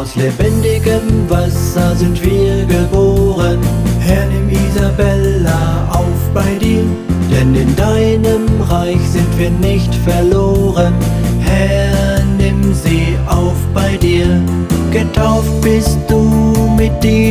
Aus lebendigem Wasser sind wir geboren. Herr, nimm Isabella auf bei dir, denn in deinem Reich sind wir nicht verloren. Herr, nimm sie auf bei dir. Getauft bist du mit dir.